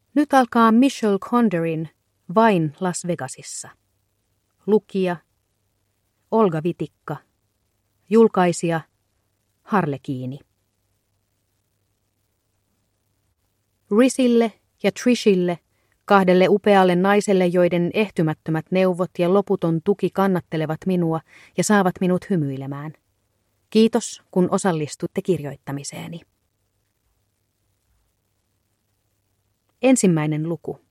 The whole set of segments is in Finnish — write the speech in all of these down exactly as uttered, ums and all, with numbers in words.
Nyt alkaa Michelle Conderin Vain Las Vegasissa. Lukija Olga Vitikka. Julkaisija Harlekiini. Rizille ja Trishille, kahdelle upealle naiselle, joiden ehtymättömät neuvot ja loputon tuki kannattelevat minua ja saavat minut hymyilemään. Kiitos, kun osallistutte kirjoittamiseeni. Ensimmäinen luku.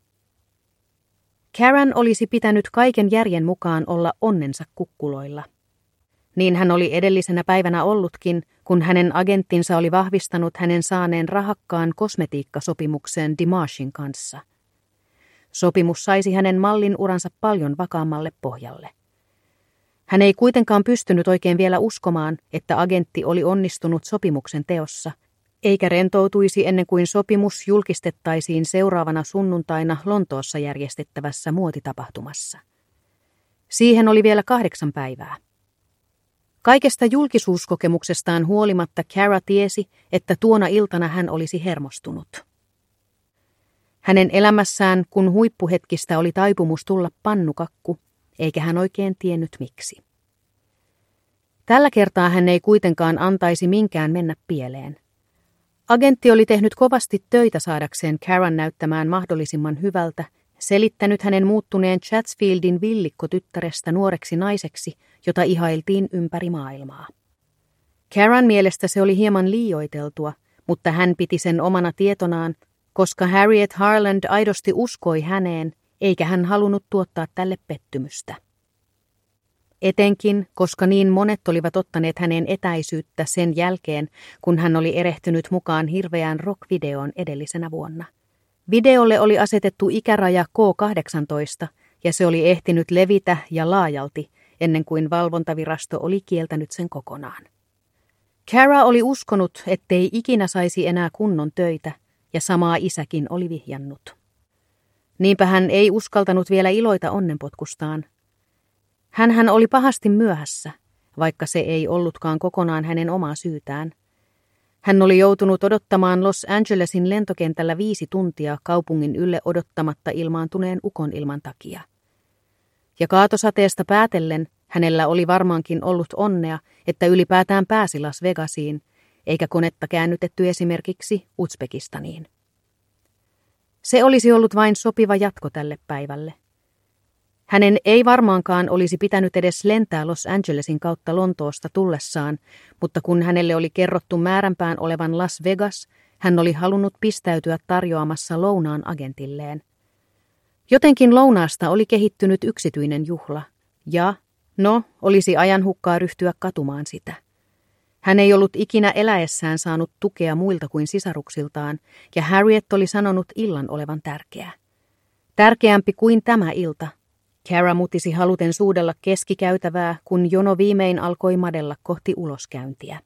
Karen olisi pitänyt kaiken järjen mukaan olla onnensa kukkuloilla. Niin hän oli edellisenä päivänä ollutkin, kun hänen agenttinsa oli vahvistanut hänen saaneen rahakkaan kosmetiikkasopimukseen Dimashin kanssa. Sopimus saisi hänen mallin uransa paljon vakaammalle pohjalle. Hän ei kuitenkaan pystynyt oikein vielä uskomaan, että agentti oli onnistunut sopimuksen teossa, eikä rentoutuisi ennen kuin sopimus julkistettaisiin seuraavana sunnuntaina Lontoossa järjestettävässä muotitapahtumassa. Siihen oli vielä kahdeksan päivää. Kaikesta julkisuuskokemuksestaan huolimatta Cara tiesi, että tuona iltana hän olisi hermostunut. Hänen elämässään, kun huippuhetkistä oli taipumus tulla pannukakku, eikä hän oikein tiennyt miksi. Tällä kertaa hän ei kuitenkaan antaisi minkään mennä pieleen. Agentti oli tehnyt kovasti töitä saadakseen Caran näyttämään mahdollisimman hyvältä, selittänyt hänen muuttuneen Chatsfieldin villikkotyttärestä nuoreksi naiseksi, jota ihailtiin ympäri maailmaa. Caran mielestä se oli hieman liioiteltua, mutta hän piti sen omana tietonaan, koska Harriet Harland aidosti uskoi häneen, eikä hän halunnut tuottaa tälle pettymystä. Etenkin, koska niin monet olivat ottaneet hänen etäisyyttä sen jälkeen, kun hän oli erehtynyt mukaan hirveään rock-videoon edellisenä vuonna. Videolle oli asetettu ikäraja K kahdeksantoista, ja se oli ehtinyt levitä ja laajalti, ennen kuin valvontavirasto oli kieltänyt sen kokonaan. Cara oli uskonut, ettei ikinä saisi enää kunnon töitä, ja samaa isäkin oli vihjannut. Niinpä hän ei uskaltanut vielä iloita onnenpotkustaan. Hänhän oli pahasti myöhässä, vaikka se ei ollutkaan kokonaan hänen omaa syytään. Hän oli joutunut odottamaan Los Angelesin lentokentällä viisi tuntia kaupungin ylle odottamatta ilmaantuneen ukonilman takia. Ja kaatosateesta päätellen hänellä oli varmaankin ollut onnea, että ylipäätään pääsi Las Vegasiin, eikä konetta käännytetty esimerkiksi Uzbekistaniin. Se olisi ollut vain sopiva jatko tälle päivälle. Hänen ei varmaankaan olisi pitänyt edes lentää Los Angelesin kautta Lontoosta tullessaan, mutta kun hänelle oli kerrottu määränpään olevan Las Vegas, hän oli halunnut pistäytyä tarjoamassa lounaan agentilleen. Jotenkin lounaasta oli kehittynyt yksityinen juhla, ja, no, olisi ajanhukkaa ryhtyä katumaan sitä. Hän ei ollut ikinä eläessään saanut tukea muilta kuin sisaruksiltaan, ja Harriet oli sanonut illan olevan tärkeä. Tärkeämpi kuin tämä ilta. Cara mutisi haluten suudella keskikäytävää, kun jono viimein alkoi madella kohti uloskäyntiä.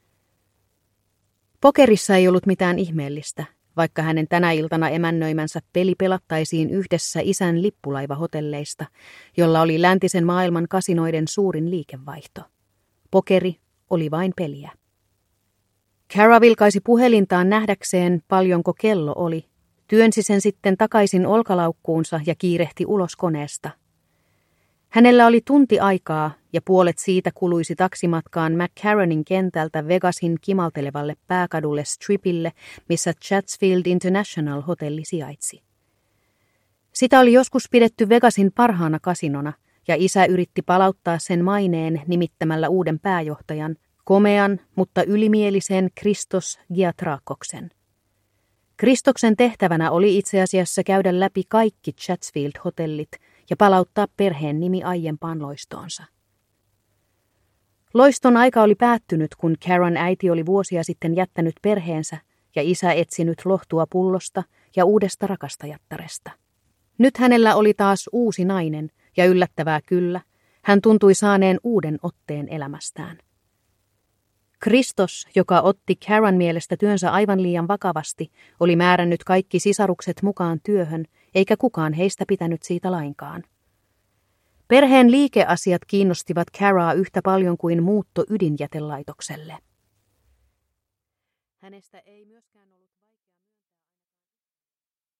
Pokerissa ei ollut mitään ihmeellistä, vaikka hänen tänä iltana emännöimänsä peli pelattaisiin yhdessä isän lippulaivahotelleista, jolla oli läntisen maailman kasinoiden suurin liikevaihto. Pokeri oli vain peliä. Cara vilkaisi puhelintaan nähdäkseen, paljonko kello oli, työnsi sen sitten takaisin olkalaukkuunsa ja kiirehti ulos koneesta. Hänellä oli tunti aikaa ja puolet siitä kuluisi taksimatkaan McCarranin kentältä Vegasin kimaltelevalle pääkadulle Stripille, missä Chatsfield International hotelli sijaitsi. Sitä oli joskus pidetty Vegasin parhaana kasinona, ja isä yritti palauttaa sen maineen nimittämällä uuden pääjohtajan, komean, mutta ylimielisen Christos Giatrakoksen. Christoksen tehtävänä oli itse asiassa käydä läpi kaikki Chatsfield-hotellit ja palauttaa perheen nimi aiempaan loistoonsa. Loiston aika oli päättynyt, kun Caran äiti oli vuosia sitten jättänyt perheensä ja isä etsinyt lohtua pullosta ja uudesta rakastajattaresta. Nyt hänellä oli taas uusi nainen, ja yllättävää kyllä, hän tuntui saaneen uuden otteen elämästään. Christos, joka otti Caran mielestä työnsä aivan liian vakavasti, oli määrännyt kaikki sisarukset mukaan työhön, eikä kukaan heistä pitänyt siitä lainkaan. Perheen liikeasiat kiinnostivat Caraa yhtä paljon kuin muutto ydinjätelaitokselle. Hänestä ei myöskään ollut